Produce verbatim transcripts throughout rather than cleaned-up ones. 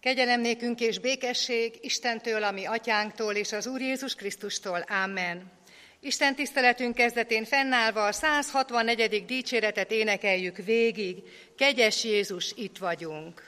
Kegyelem nékünk és békesség Istentől, a mi atyánktól és az Úr Jézus Krisztustól. Amen. Isten tiszteletünk kezdetén fennállva a száz hatvannegyedik dicséretet énekeljük végig. Kegyes Jézus, itt vagyunk.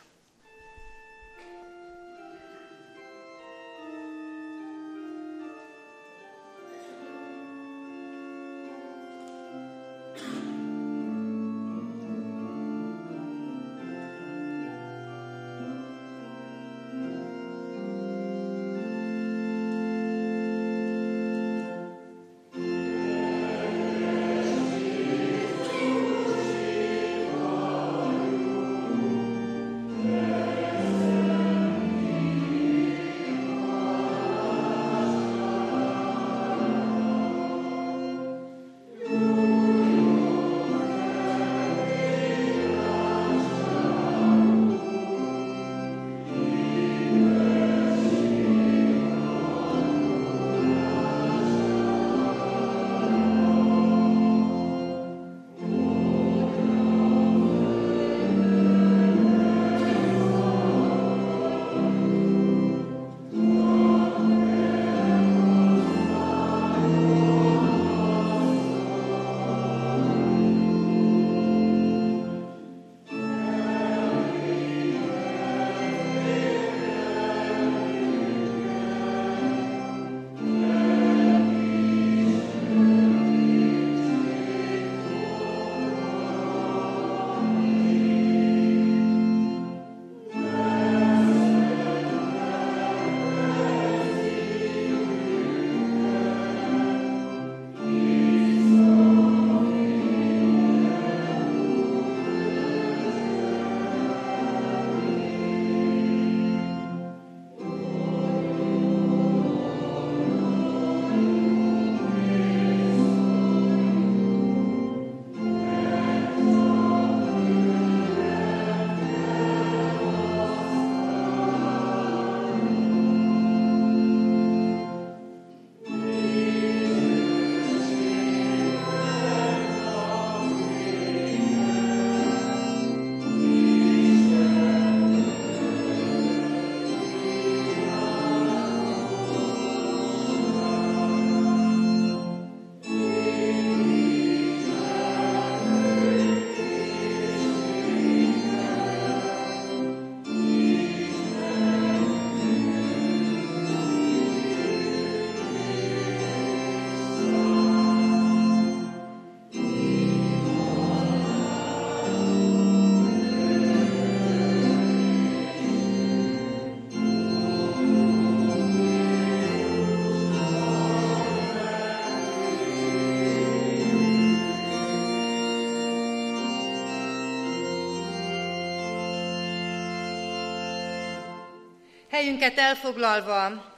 Helyünket elfoglalva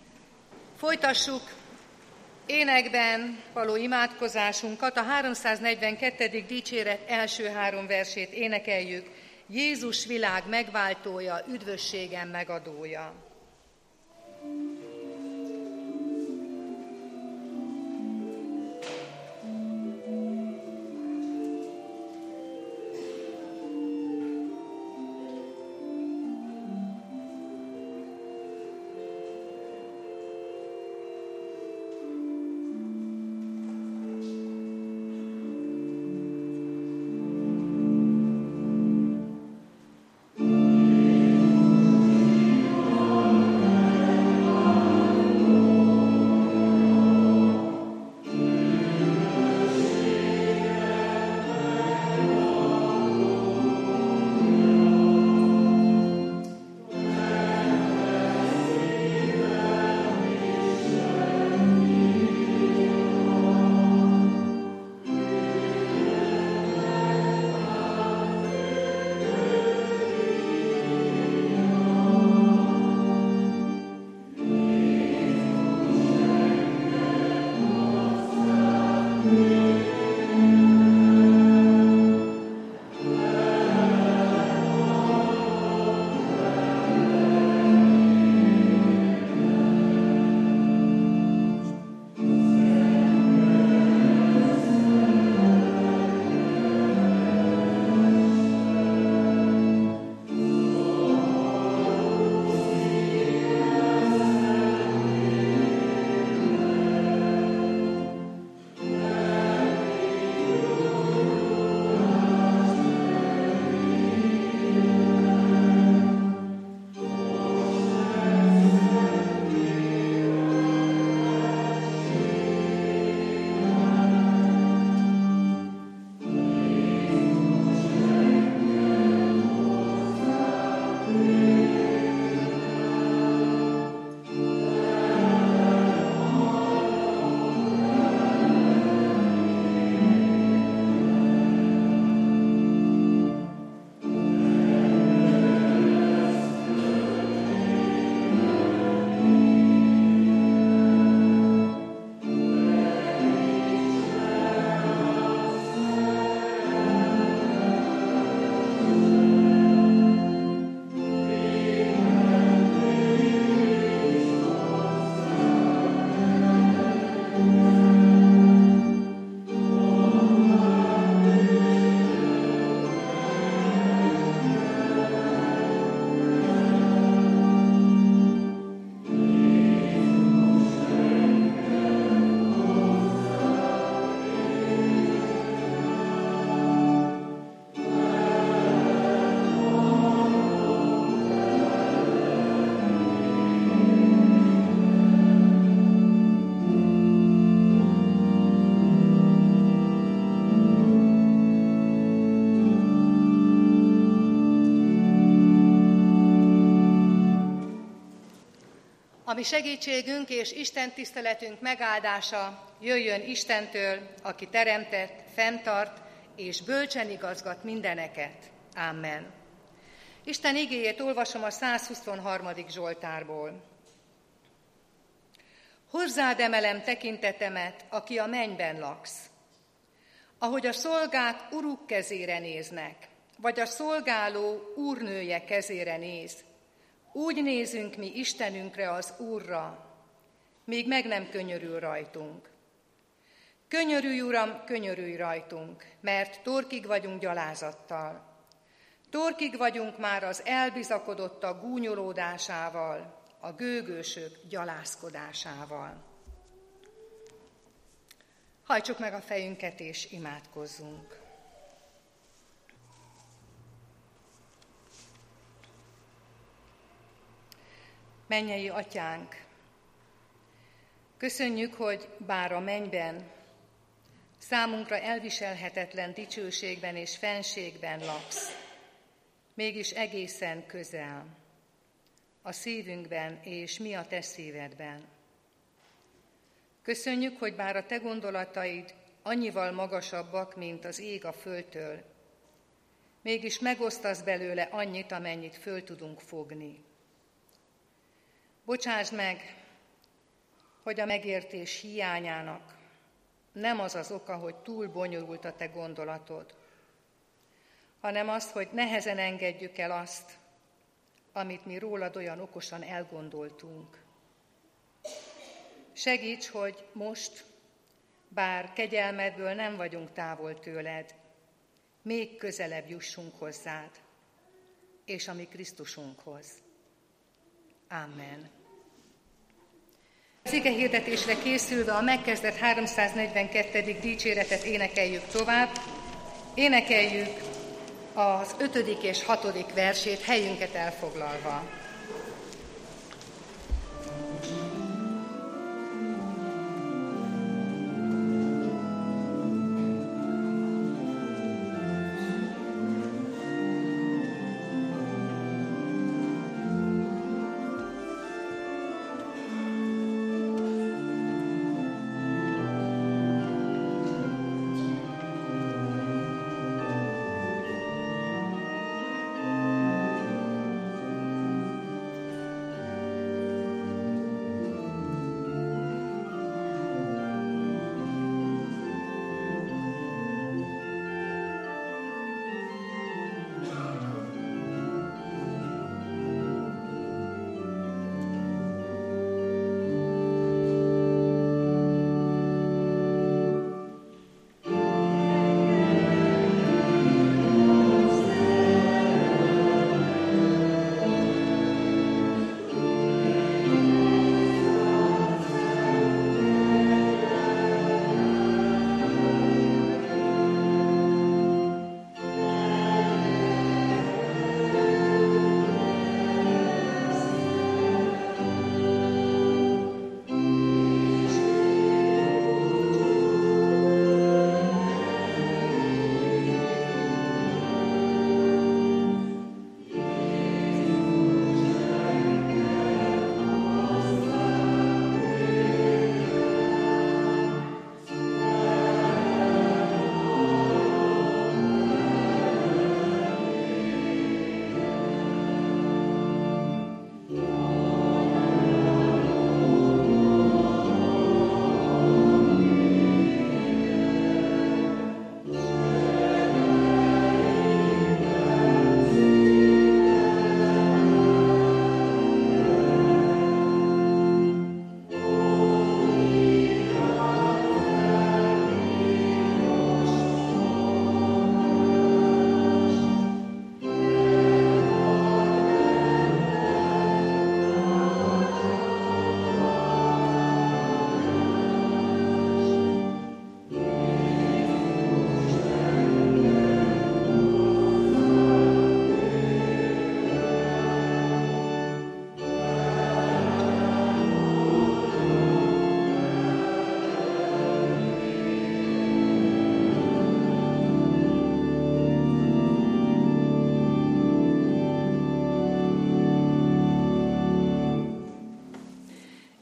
folytassuk énekben való imádkozásunkat. A háromszáznegyvenkettedik dicséret első három versét énekeljük. Jézus világ megváltója, üdvösségem megadója. Amen. Ami segítségünk és Isten tiszteletünk megáldása jöjjön Istentől, aki teremtett, fenntart és bölcsen igazgat mindeneket. Amen. Isten igéjét olvasom a százhuszonharmadik Zsoltárból. Hozzád emelem tekintetemet, aki a mennyben laksz. Ahogy a szolgák uruk kezére néznek, vagy a szolgáló úrnője kezére néz, úgy nézünk mi Istenünkre, az Úrra, míg meg nem könyörül rajtunk. Könyörülj, Uram, könyörülj rajtunk, mert torkig vagyunk gyalázattal. Torkig vagyunk már az elbizakodottak gúnyolódásával, a gőgősök gyalázkodásával. Hajtsuk meg a fejünket és imádkozzunk. Mennyei Atyánk, köszönjük, hogy bár a mennyben, számunkra elviselhetetlen dicsőségben és fenségben laksz, mégis egészen közel, a szívünkben és mi a te szívedben. Köszönjük, hogy bár a te gondolataid annyival magasabbak, mint az ég a földtől, mégis megosztasz belőle annyit, amennyit föl tudunk fogni. Bocsásd meg, hogy a megértés hiányának nem az az oka, hogy túl bonyolult a te gondolatod, hanem az, hogy nehezen engedjük el azt, amit mi rólad olyan okosan elgondoltunk. Segíts, hogy most, bár kegyelmedből nem vagyunk távol tőled, még közelebb jussunk hozzád, és a mi Krisztusunkhoz. Amen. Az ige hirdetésre készülve a megkezdett háromszáznegyvenkettedik dicséretet énekeljük tovább. Énekeljük az ötödik és hatodik versét helyünket elfoglalva.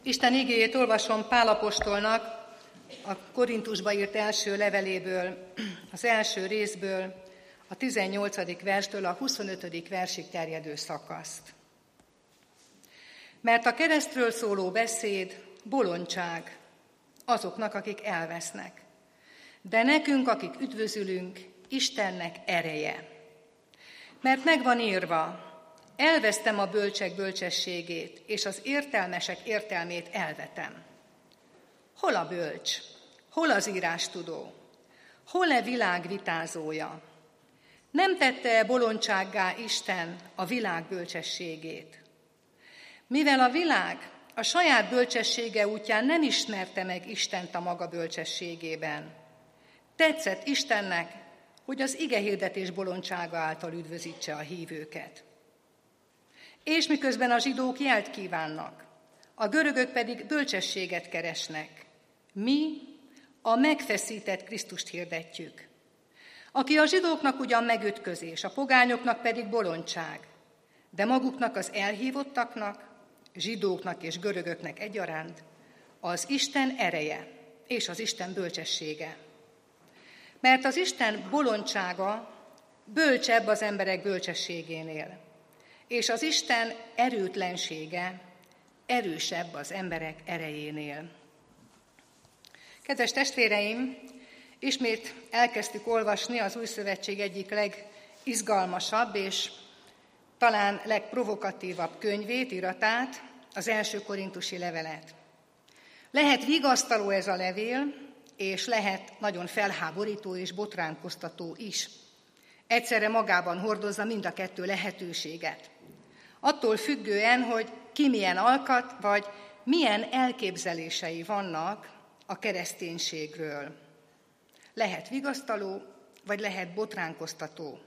Isten igéjét olvasom Pál apostolnak a Korintusba írt első leveléből, az első részből, a tizennyolcadik verstől a huszonötödik versig terjedő szakaszt. Mert a keresztről szóló beszéd bolondság azoknak, akik elvesznek, de nekünk, akik üdvözülünk, Istennek ereje. Mert megvan írva, elvesztem a bölcsek bölcsességét, és az értelmesek értelmét elvetem. Hol a bölcs? Hol az írástudó? Hol-e világ vitázója? Nem tette bolondsággá Isten a világ bölcsességét? Mivel a világ a saját bölcsessége útján nem ismerte meg Istent a maga bölcsességében, tetszett Istennek, hogy az igehirdetés bolondsága által üdvözítse a hívőket. És miközben a zsidók jelt kívánnak, a görögök pedig bölcsességet keresnek, mi a megfeszített Krisztust hirdetjük, aki a zsidóknak ugyan megütközés, a pogányoknak pedig bolondság, de maguknak az elhívottaknak, zsidóknak és görögöknek egyaránt az Isten ereje és az Isten bölcsessége. Mert az Isten bolondsága bölcsebb az emberek bölcsességénél, és az Isten erőtlensége erősebb az emberek erejénél. Kedves testvéreim, ismét elkezdtük olvasni az Új Szövetség egyik legizgalmasabb és talán legprovokatívabb könyvét, iratát, az első korintusi levelet. Lehet vigasztaló ez a levél, és lehet nagyon felháborító és botránkoztató is. Egyszerre magában hordozza mind a kettő lehetőséget. Attól függően, hogy ki milyen alkat, vagy milyen elképzelései vannak a kereszténységről. Lehet vigasztaló, vagy lehet botránkoztató.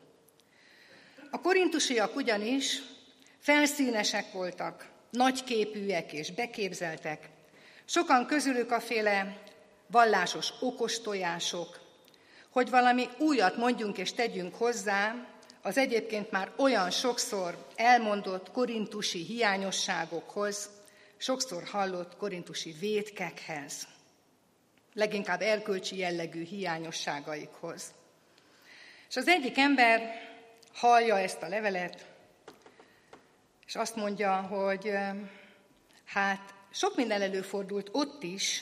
A korintusiak ugyanis felszínesek voltak, nagyképűek és beképzeltek. Sokan közülük aféle vallásos okostojások, hogy valami újat mondjunk és tegyünk hozzá az egyébként már olyan sokszor elmondott korintusi hiányosságokhoz, sokszor hallott korintusi vétkekhez, leginkább erkölcsi jellegű hiányosságaikhoz. És az egyik ember hallja ezt a levelet, és azt mondja, hogy hát sok minden előfordult ott is,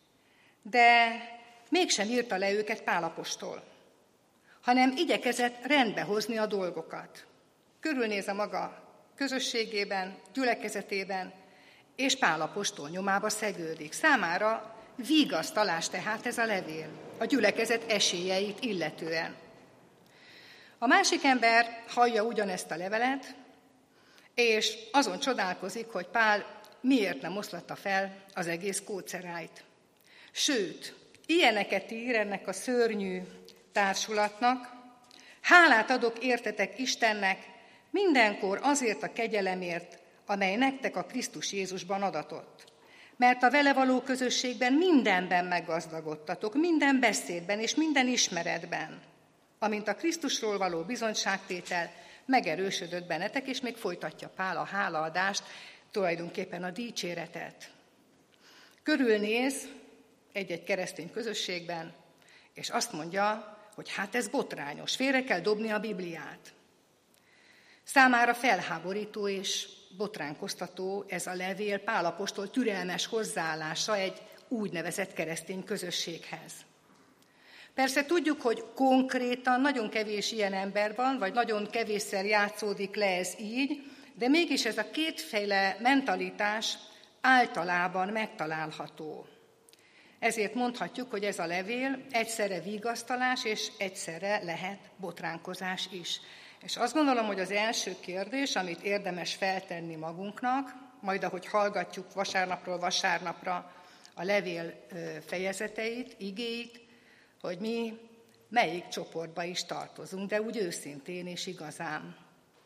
de mégsem írta le őket Pál apostol, hanem igyekezett rendbe hozni a dolgokat. Körülnéz a maga közösségében, gyülekezetében, és Pál apostol nyomába szegődik. Számára vigasztalás tehát ez a levél, a gyülekezet esélyeit illetően. A másik ember hallja ugyanezt a levelet, és azon csodálkozik, hogy Pál miért nem oszlatta fel az egész kócerájt. Sőt, ilyeneket ír ennek a szörnyű társulatnak: hálát adok értetek Istennek mindenkor azért a kegyelemért, amely nektek a Krisztus Jézusban adatott. Mert a vele való közösségben mindenben meggazdagodtatok, minden beszédben és minden ismeretben, amint a Krisztusról való bizonyságtétel megerősödött bennetek, és még folytatja Pál a hálaadást, tulajdonképpen a dicséretet. Körülnéz egy-egy keresztény közösségben, és azt mondja, hogy hát ez botrányos, félre kell dobni a Bibliát. Számára felháborító és botránkoztató ez a levél Pál apostol türelmes hozzáállása egy úgynevezett keresztény közösséghez. Persze tudjuk, hogy konkrétan nagyon kevés ilyen ember van, vagy nagyon kevésszer játszódik le ez így, de mégis ez a kétféle mentalitás általában megtalálható. Ezért mondhatjuk, hogy ez a levél egyszerre vigasztalás és egyszerre lehet botránkozás is. És azt gondolom, hogy az első kérdés, amit érdemes feltenni magunknak, majd ahogy hallgatjuk vasárnapról vasárnapra a levél fejezeteit, igéit, hogy mi melyik csoportba is tartozunk, de úgy őszintén és igazán.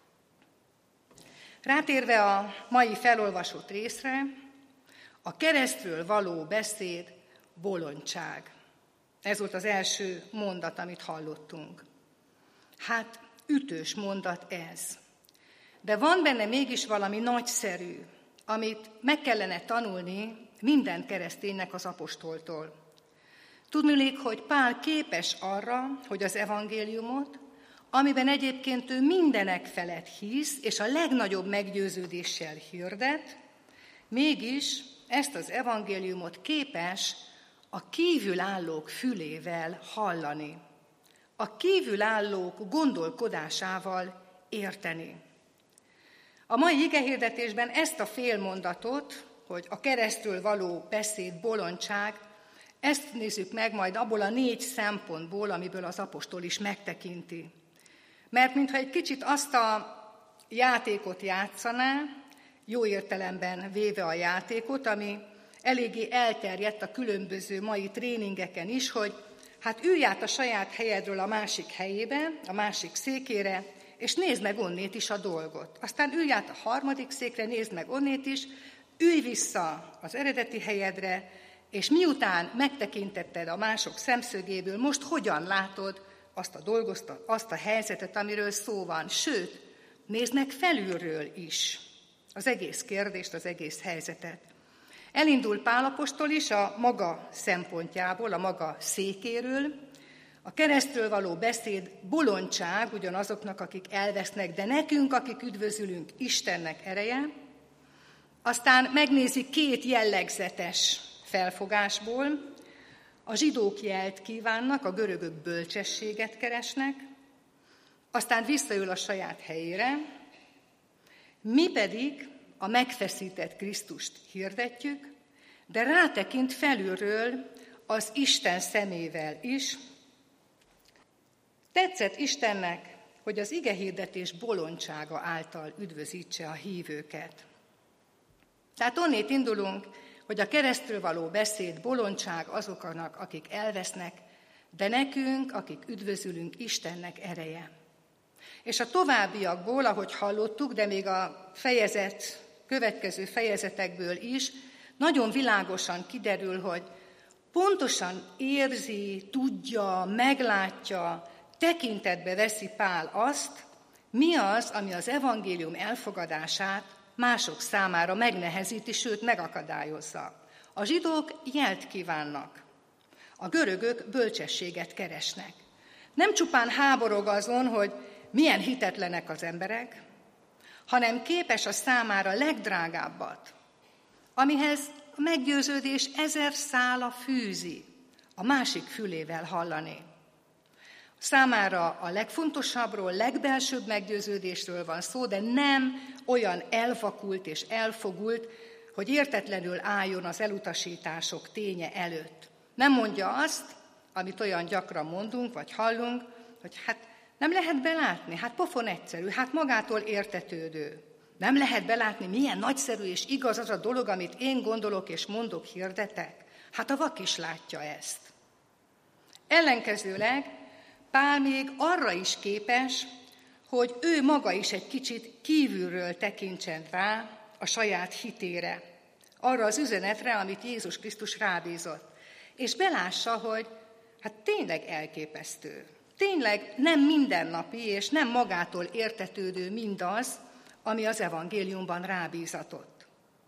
Rátérve a mai felolvasott részre, a keresztről való beszéd bolondság. Ez volt az első mondat, amit hallottunk. Hát ütős mondat ez. De van benne mégis valami nagyszerű, amit meg kellene tanulni minden kereszténynek az apostoltól. Tudniillik, hogy Pál képes arra, hogy az evangéliumot, amiben egyébként ő mindenek felett hisz, és a legnagyobb meggyőződéssel hirdet, mégis ezt az evangéliumot képes a kívülállók fülével hallani, a kívülállók gondolkodásával érteni. A mai igehirdetésben ezt a félmondatot, hogy a keresztről való beszéd bolondság, ezt nézzük meg majd abból a négy szempontból, amiből az apostol is megtekinti. Mert mintha egy kicsit azt a játékot játszaná, jó értelemben véve a játékot, ami eléggé elterjedt a különböző mai tréningeken is, hogy hát ülj át a saját helyedről a másik helyébe, a másik székére, és nézd meg onnét is a dolgot. Aztán ülj át a harmadik székre, nézd meg onnét is, ülj vissza az eredeti helyedre, és miután megtekintetted a mások szemszögéből, most hogyan látod azt a dolgot, azt a helyzetet, amiről szó van. Sőt, nézd meg felülről is az egész kérdést, az egész helyzetet. Elindul Pál apostol is a maga szempontjából, a maga székéről. A keresztről való beszéd bolondság ugyanazoknak, akik elvesznek, de nekünk, akik üdvözülünk, Istennek ereje. Aztán megnézi két jellegzetes felfogásból. A zsidók jelt kívánnak, a görögök bölcsességet keresnek, aztán visszaül a saját helyére, mi pedig a megfeszített Krisztust hirdetjük, de rátekint felülről az Isten szemével is. Tetszett Istennek, hogy az igehirdetés bolondsága által üdvözítse a hívőket. Tehát onnét indulunk, hogy a keresztről való beszéd bolondság azoknak, akik elvesznek, de nekünk, akik üdvözülünk, Istennek ereje. És a továbbiakból, ahogy hallottuk, de még a fejezet, következő fejezetekből is, nagyon világosan kiderül, hogy pontosan érzi, tudja, meglátja, tekintetbe veszi Pál azt, mi az, ami az evangélium elfogadását mások számára megnehezíti, sőt megakadályozza. A zsidók jelt kívánnak, a görögök bölcsességet keresnek. Nem csupán háborog azon, hogy milyen hitetlenek az emberek, hanem képes a számára legdrágábbat, amihez a meggyőződés ezer szála fűzi, a másik fülével hallani. Számára a legfontosabbról, legbelsőbb meggyőződésről van szó, de nem olyan elvakult és elfogult, hogy értetlenül álljon az elutasítások ténye előtt. Nem mondja azt, amit olyan gyakran mondunk, vagy hallunk, hogy hát nem lehet belátni, hát pofon egyszerű, hát magától értetődő. Nem lehet belátni, milyen nagyszerű és igaz az a dolog, amit én gondolok és mondok, hirdetek. Hát a vak is látja ezt. Ellenkezőleg Pál még arra is képes, hogy ő maga is egy kicsit kívülről tekintsen rá a saját hitére, arra az üzenetre, amit Jézus Krisztus rábízott, és belássa, hogy hát tényleg elképesztő, tényleg nem mindennapi és nem magától értetődő mindaz, ami az evangéliumban rábízatott.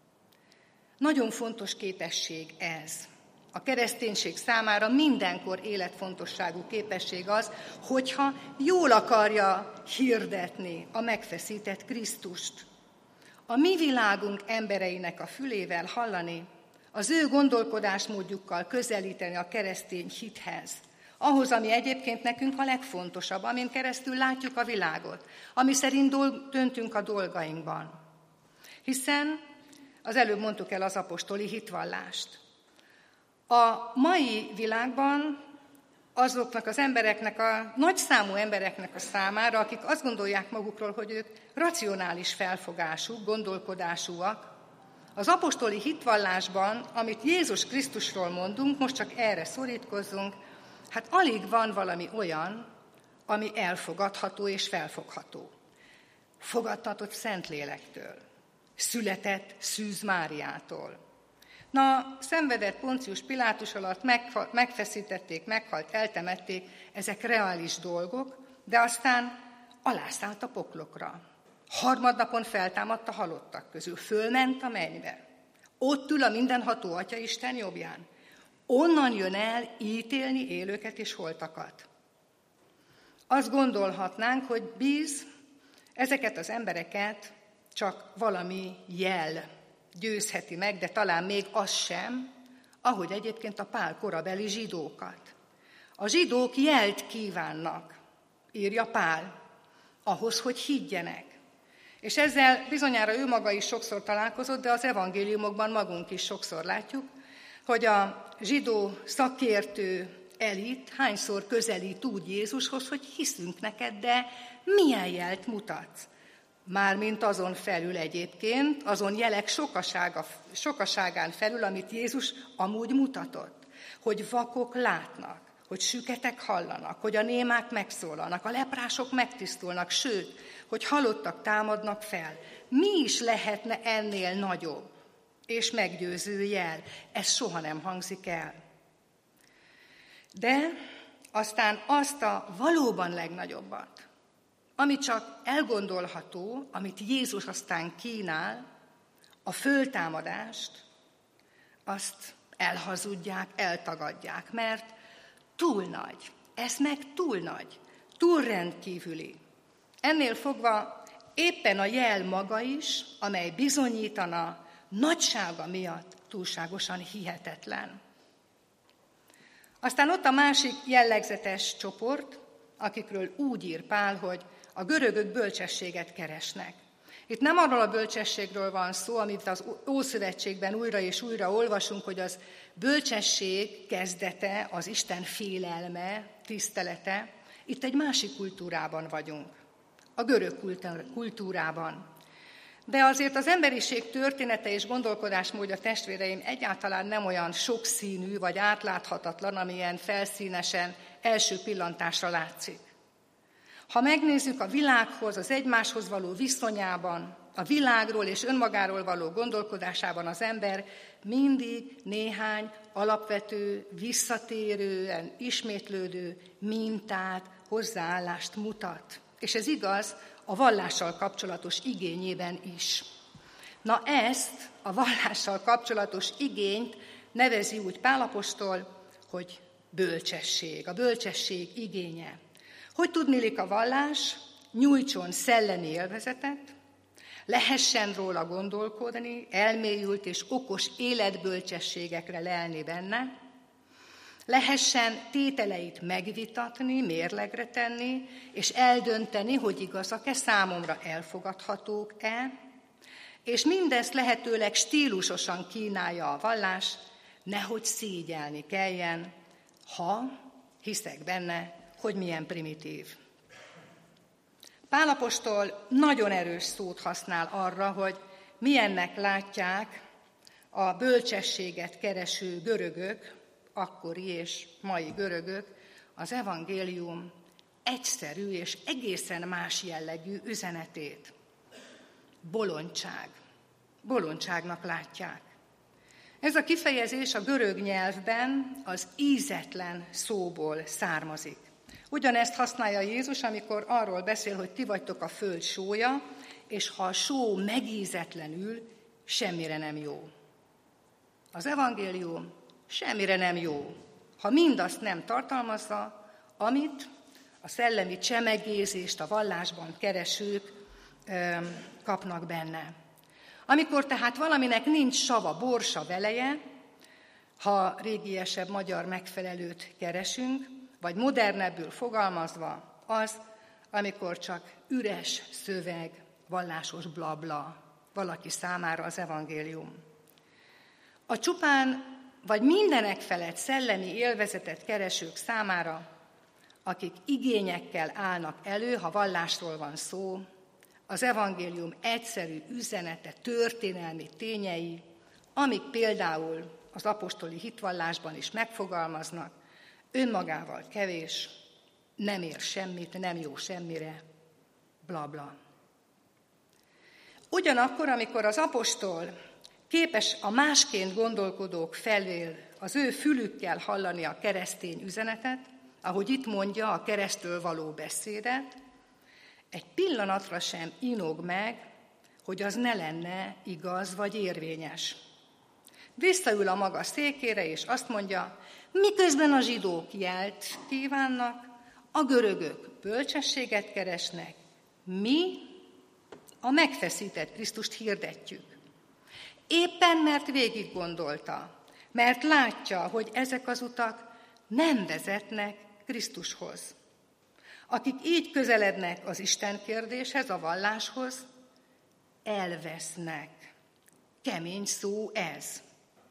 Nagyon fontos képesség ez. A kereszténység számára mindenkor életfontosságú képesség az, hogyha jól akarja hirdetni a megfeszített Krisztust. A mi világunk embereinek a fülével hallani, az ő gondolkodásmódjukkal közelíteni a keresztény hithez, ahhoz, ami egyébként nekünk a legfontosabb, amin keresztül látjuk a világot, ami szerint döntünk a dolgainkban. Hiszen az előbb mondtuk el az apostoli hitvallást. A mai világban azoknak az embereknek, a nagyszámú embereknek a számára, akik azt gondolják magukról, hogy ők racionális felfogású, gondolkodásúak, az apostoli hitvallásban, amit Jézus Krisztusról mondunk, most csak erre szorítkozzunk, hát alig van valami olyan, ami elfogadható és felfogható. Fogadtatott Szentlélektől, született Szűz Máriától. Na, szenvedett Poncius Pilátus alatt, megfeszítették, meghalt, eltemették, ezek reális dolgok, de aztán alászállt a poklokra. Harmadnapon feltámadt a halottak közül, fölment a mennybe. Ott ül a mindenható Atyaisten jobbján. Onnan jön el ítélni élőket és holtakat. Azt gondolhatnánk, hogy bíz, ezeket az embereket csak valami jel győzheti meg, de talán még az sem, ahogy egyébként a Pál korabeli zsidókat. A zsidók jelt kívánnak, írja Pál, ahhoz, hogy higgyenek. És ezzel bizonyára ő maga is sokszor találkozott, de az evangéliumokban magunk is sokszor látjuk, hogy a zsidó szakértő elit hányszor közelít úgy Jézushoz, hogy hiszünk neked, de milyen jelt mutatsz? Mármint azon felül egyébként, azon jelek sokasága, sokaságán felül, amit Jézus amúgy mutatott, hogy vakok látnak, hogy süketek hallanak, hogy a némák megszólalnak, a leprások megtisztulnak, sőt, hogy halottak támadnak fel. Mi is lehetne ennél nagyobb és meggyőző jel? Ez soha nem hangzik el. De aztán azt a valóban legnagyobbat, ami csak elgondolható, amit Jézus aztán kínál, a föltámadást, azt elhazudják, eltagadják, mert túl nagy, ez meg túl nagy, túl rendkívüli. Ennél fogva éppen a jel maga is, amely bizonyítana nagysága miatt túlságosan hihetetlen. Aztán ott a másik jellegzetes csoport, akikről úgy ír Pál, hogy a görögök bölcsességet keresnek. Itt nem arról a bölcsességről van szó, amit az Ószövetségben újra és újra olvasunk, hogy az bölcsesség kezdete, az Isten félelme, tisztelete. Itt egy másik kultúrában vagyunk, a görög kultúrában. De azért az emberiség története és gondolkodásmódja, testvéreim, egyáltalán nem olyan sokszínű vagy átláthatatlan, amilyen felszínesen első pillantásra látszik. Ha megnézzük a világhoz, az egymáshoz való viszonyában, a világról és önmagáról való gondolkodásában az ember mindig néhány alapvető, visszatérően, ismétlődő mintát, hozzáállást mutat. És ez igaz a vallással kapcsolatos igényében is. Na ezt, a vallással kapcsolatos igényt nevezi úgy Pál apostol, hogy bölcsesség, a bölcsesség igénye. Hogy tudniillik a vallás? Nyújtson szellemi élvezetet, lehessen róla gondolkodni, elmélyült és okos életbölcsességekre lelni benne, lehessen tételeit megvitatni, mérlegre tenni, és eldönteni, hogy igazak-e, számomra elfogadhatók-e, és mindezt lehetőleg stílusosan kínálja a vallás, nehogy szégyelni kelljen, ha hiszek benne, hogy milyen primitív. Pál apostol nagyon erős szót használ arra, hogy milyennek látják a bölcsességet kereső görögök, akkori és mai görögök, az evangélium egyszerű és egészen más jellegű üzenetét. Bolondság. Bolondságnak látják. Ez a kifejezés a görög nyelvben az ízetlen szóból származik. Ugyanezt használja Jézus, amikor arról beszél, hogy ti vagytok a föld sója, és ha a só megízetlenül, semmire nem jó. Az evangélium semmire nem jó, ha mindazt nem tartalmazza, amit a szellemi csemegézést a vallásban keresők ö, kapnak benne. Amikor tehát valaminek nincs sava, borsa, veleje, ha régiesebb magyar megfelelőt keresünk, vagy modernebbül fogalmazva az, amikor csak üres szöveg, vallásos blabla valaki számára az evangélium. A csupán vagy mindenek felett szellemi élvezetet keresők számára, akik igényekkel állnak elő, ha vallásról van szó, az evangélium egyszerű üzenete, történelmi tényei, amik például az apostoli hitvallásban is megfogalmaznak, önmagával kevés, nem ér semmit, nem jó semmire, blabla. Ugyanakkor, amikor az apostol képes a másként gondolkodók felől az ő fülükkel hallani a keresztény üzenetet, ahogy itt mondja, a keresztről való beszédet, egy pillanatra sem inog meg, hogy az ne lenne igaz vagy érvényes. Visszaül a maga székére, és azt mondja, miközben a zsidók jelt kívánnak, a görögök bölcsességet keresnek, mi a megfeszített Krisztust hirdetjük. Éppen mert végig gondolta, mert látja, hogy ezek az utak nem vezetnek Krisztushoz. Akik így közelednek az Isten kérdéshez, a valláshoz, elvesznek. Kemény szó ez.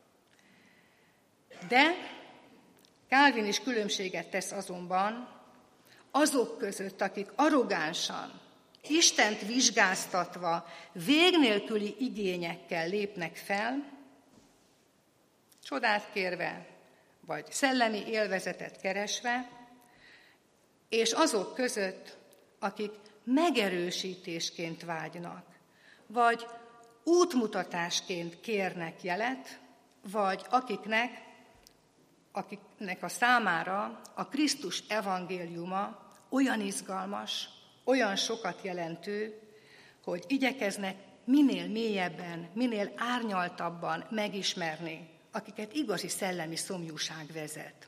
De Calvin is különbséget tesz azonban azok között, akik arrogánsan, Istent vizsgáztatva, vég nélküli igényekkel lépnek fel, csodát kérve, vagy szellemi élvezetet keresve, és azok között, akik megerősítésként vágynak, vagy útmutatásként kérnek jelet, vagy akiknek, akiknek a számára a Krisztus evangéliuma olyan izgalmas, olyan sokat jelentő, hogy igyekeznek minél mélyebben, minél árnyaltabban megismerni, akiket igazi szellemi szomjúság vezet.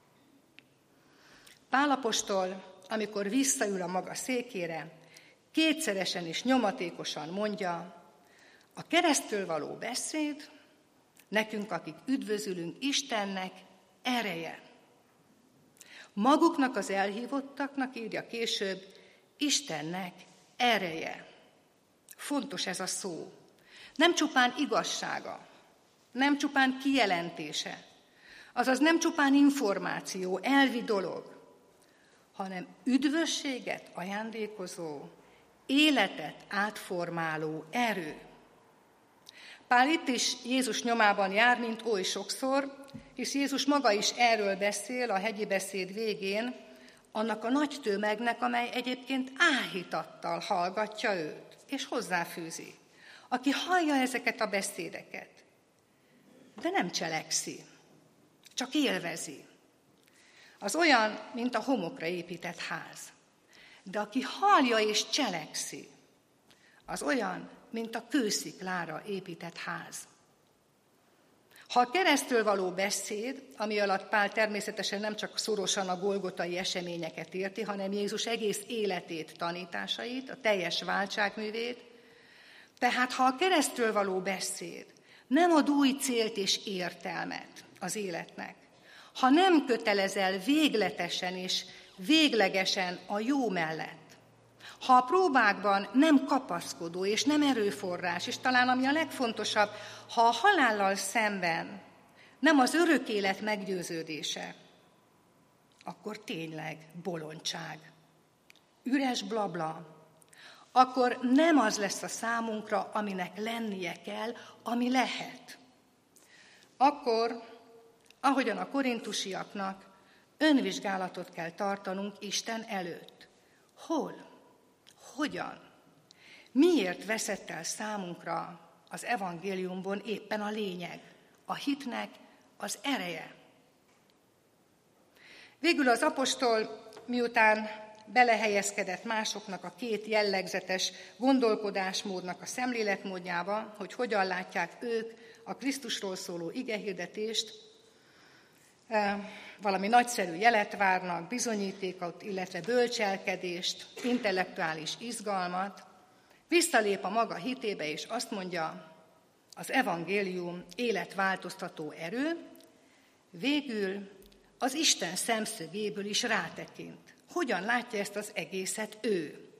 Pál apostol, amikor visszaül a maga székére, kétszeresen és nyomatékosan mondja, a keresztről való beszéd, nekünk, akik üdvözülünk, Istennek ereje. Maguknak az elhívottaknak, írja később, Istennek ereje. Fontos ez a szó. Nem csupán igazsága, nem csupán kijelentése, azaz nem csupán információ, elvi dolog, hanem üdvösséget ajándékozó, életet átformáló erő. Pál itt is Jézus nyomában jár, mint oly sokszor, hisz Jézus maga is erről beszél a hegyi beszéd végén, annak a nagy tömegnek, amely egyébként áhítattal hallgatja őt, és hozzáfűzi, aki hallja ezeket a beszédeket, de nem cselekszi, csak élvezi. Az olyan, mint a homokra épített ház. De aki hallja és cselekszi, az olyan, mint a kősziklára épített ház. Ha a keresztről való beszéd, ami alatt Pál természetesen nem csak szorosan a golgotai eseményeket érti, hanem Jézus egész életét, tanításait, a teljes váltságművét, tehát ha a keresztről való beszéd nem ad új célt és értelmet az életnek, ha nem kötelezel végletesen és véglegesen a jó mellett, ha a próbákban nem kapaszkodó és nem erőforrás, és talán ami a legfontosabb, ha a halállal szemben nem az örök élet meggyőződése, akkor tényleg bolondság, üres blabla, akkor nem az lesz a számunkra, aminek lennie kell, ami lehet. Akkor, ahogyan a korintusiaknak, önvizsgálatot kell tartanunk Isten előtt. Hol? Hogyan? Miért veszett el számunkra az evangéliumban éppen a lényeg, a hitnek az ereje? Végül az apostol, miután belehelyezkedett másoknak a két jellegzetes gondolkodásmódnak a szemléletmódjába, hogy hogyan látják ők a Krisztusról szóló igehirdetést, valami nagyszerű jelet várnak, bizonyítékot, illetve bölcselkedést, intellektuális izgalmat, visszalép a maga hitébe, és azt mondja, az evangélium életváltoztató erő, végül az Isten szemszögéből is rátekint. Hogyan látja ezt az egészet ő?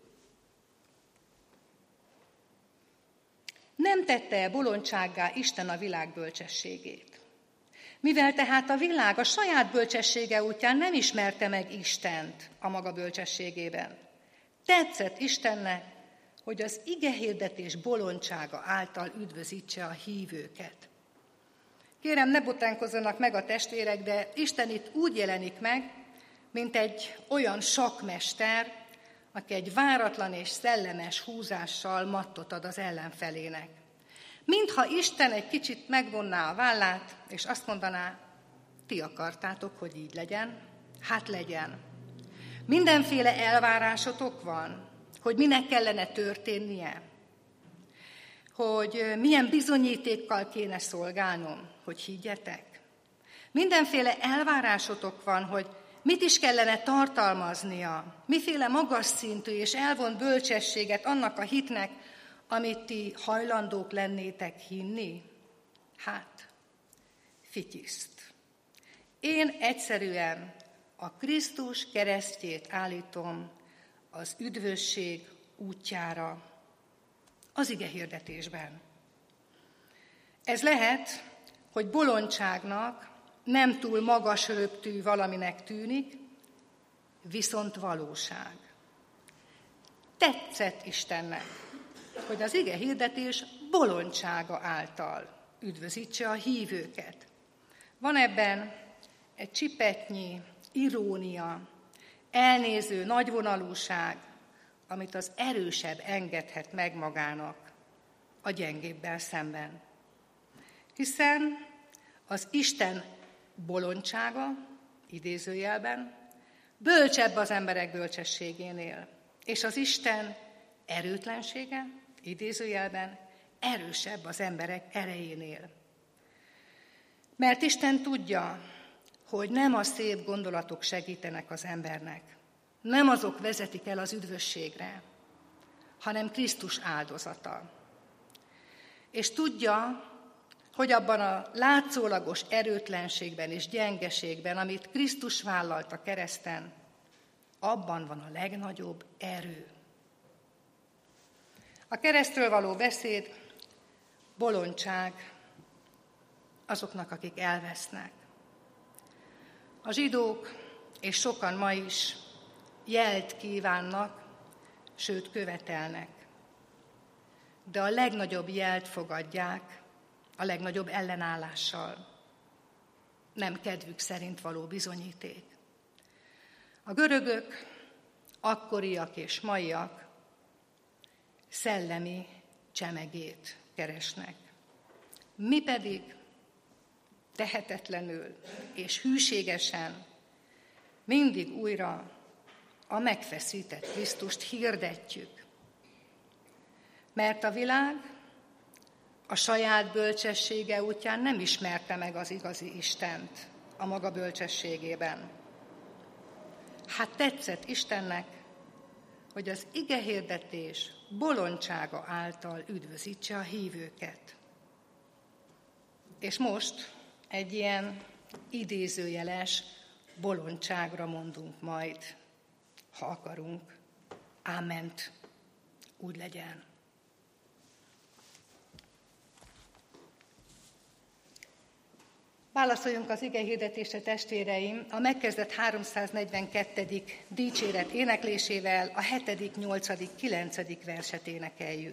Nem tette bolondsággá Isten a világ bölcsességét. Mivel tehát a világ a saját bölcsessége útján nem ismerte meg Istent a maga bölcsességében, tetszett Istennek, hogy az igehirdetés bolondsága által üdvözítse a hívőket. Kérem, ne botánkozzanak meg a testvérek, de Isten itt úgy jelenik meg, mint egy olyan sakkmester, aki egy váratlan és szellemes húzással mattot ad az ellenfelének. Mintha Isten egy kicsit megvonná a vállát, és azt mondaná, ti akartátok, hogy így legyen, hát legyen. Mindenféle elvárásotok van, hogy minek kellene történnie, hogy milyen bizonyítékkal kéne szolgálnom, hogy higgyetek. Mindenféle elvárásotok van, hogy mit is kellene tartalmaznia, miféle magas szintű és elvont bölcsességet annak a hitnek, amit ti hajlandók lennétek hinni. Hát, fityiszt. Én egyszerűen a Krisztus keresztjét állítom az üdvösség útjára, az igehirdetésben. Ez lehet, hogy bolondságnak, nem túl magas röptű valaminek tűnik, viszont valóság. Tetszett Istennek, hogy az igehirdetés bolondsága által üdvözítse a hívőket. Van ebben egy csipetnyi irónia, elnéző nagyvonalúság, amit az erősebb engedhet meg magának a gyengébbel szemben. Hiszen az Isten bolondsága, idézőjelben, bölcsebb az emberek bölcsességénél, és az Isten erőtlensége, idézőjelben, erősebb az emberek erejénél. Mert Isten tudja, hogy nem a szép gondolatok segítenek az embernek, nem azok vezetik el az üdvösségre, hanem Krisztus áldozata. És tudja, hogy abban a látszólagos erőtlenségben és gyengeségben, amit Krisztus vállalt a kereszten, abban van a legnagyobb erő. A keresztről való beszéd bolondság azoknak, akik elvesznek. A zsidók, és sokan ma is jelt kívánnak, sőt követelnek. De a legnagyobb jelt fogadják a legnagyobb ellenállással. Nem kedvük szerint való bizonyíték. A görögök, akkoriak és maiak szellemi csemegét keresnek. Mi pedig tehetetlenül és hűségesen mindig újra a megfeszített Krisztust hirdetjük. Mert a világ a saját bölcsessége útján nem ismerte meg az igazi Istent a maga bölcsességében. Hát tetszett Istennek, hogy az igehirdetés bolondsága által üdvözítse a hívőket. És most egy ilyen idézőjeles bolondságra mondunk majd, ha akarunk. Áment, úgy legyen. Válaszoljunk az igehirdetésre, testvéreim, a megkezdett háromszáznegyvenkettedik dicséret éneklésével, a hetedik, nyolcadik, kilencedik verset énekeljük.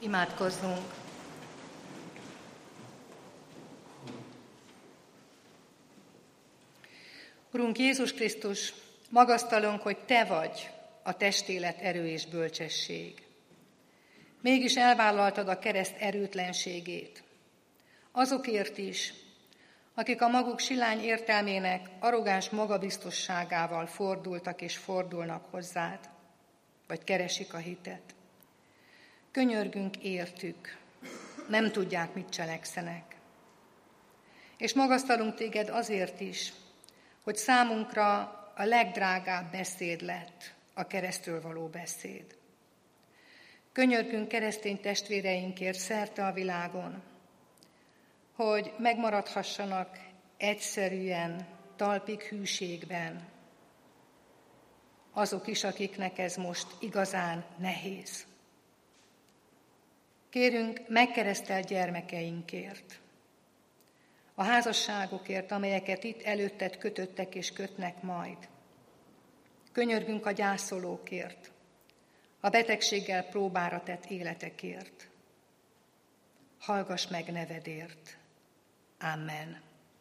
Imádkozzunk! Urunk Jézus Krisztus, magasztalunk, hogy Te vagy a testélet, erő és bölcsesség. Mégis elvállaltad a kereszt erőtlenségét. Azokért is, akik a maguk silány értelmének arrogáns magabiztosságával fordultak és fordulnak hozzád, vagy keresik a hitet. Könyörgünk értük, nem tudják, mit cselekszenek. És magasztalunk téged azért is, hogy számunkra a legdrágább beszéd lett a keresztről való beszéd. Könyörgünk keresztény testvéreinkért szerte a világon, hogy megmaradhassanak egyszerűen, talpig hűségben azok is, akiknek ez most igazán nehéz. Kérünk megkeresztelt gyermekeinkért, a házasságokért, amelyeket itt előtted kötöttek és kötnek majd. Könyörgünk a gyászolókért, a betegséggel próbára tett életekért. Hallgass meg nevedért. Amen.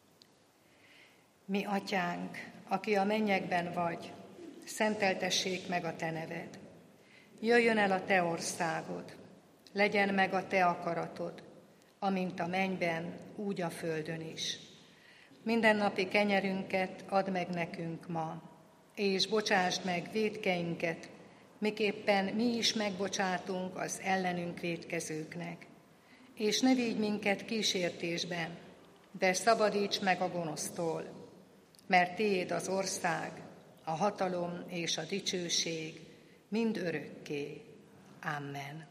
Mi atyánk, aki a mennyekben vagy, szenteltessék meg a te neved. Jöjjön el a te országod, legyen meg a te akaratod, amint a mennyben, úgy a földön is. Mindennapi kenyerünket add meg nekünk ma, és bocsásd meg vétkeinket, miképpen mi is megbocsátunk az ellenünk vétkezőknek. És ne vigy minket kísértésbe, de szabadíts meg a gonosztól, mert tiéd az ország, a hatalom és a dicsőség mind örökké. Amen.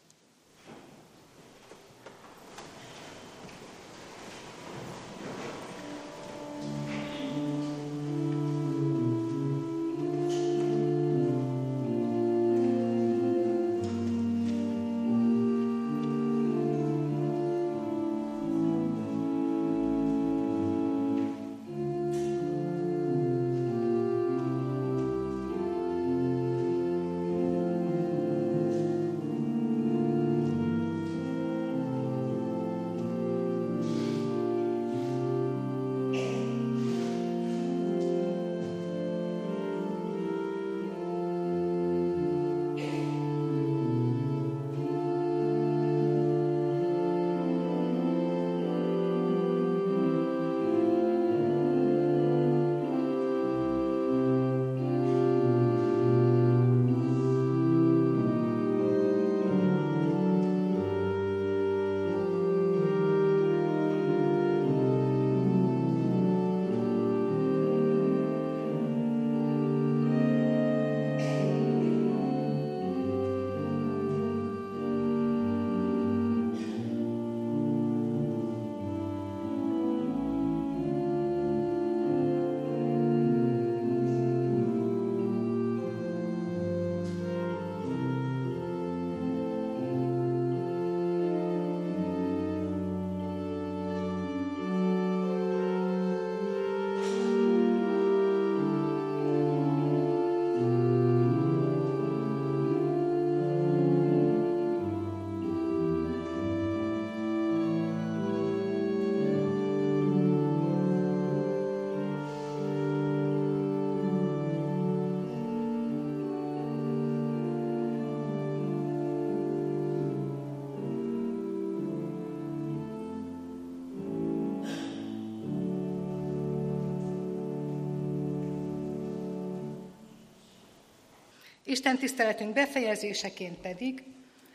Isten tiszteletünk befejezéseként pedig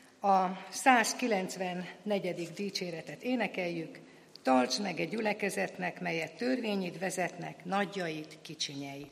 a százkilencvennegyedik dicséretet énekeljük. Tartsd meg egy gyülekezetnek, melyet törvényid vezetnek, nagyjait, kicsinyeit.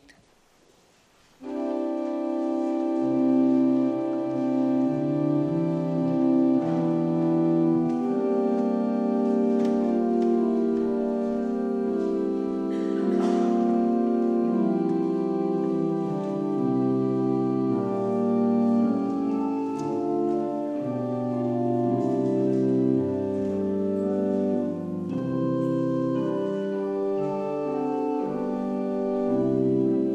Thank you.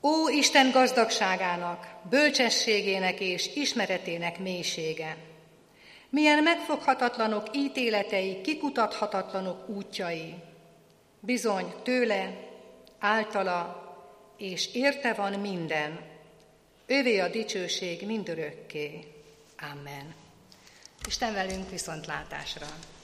Ó Isten gazdagságának, bölcsességének és ismeretének mélysége! Milyen megfoghatatlanok ítéletei, kikutathatatlanok útjai! Bizony tőle, általa és érte van minden. Övé a dicsőség mindörökké. Amen. Isten velünk viszontlátásra!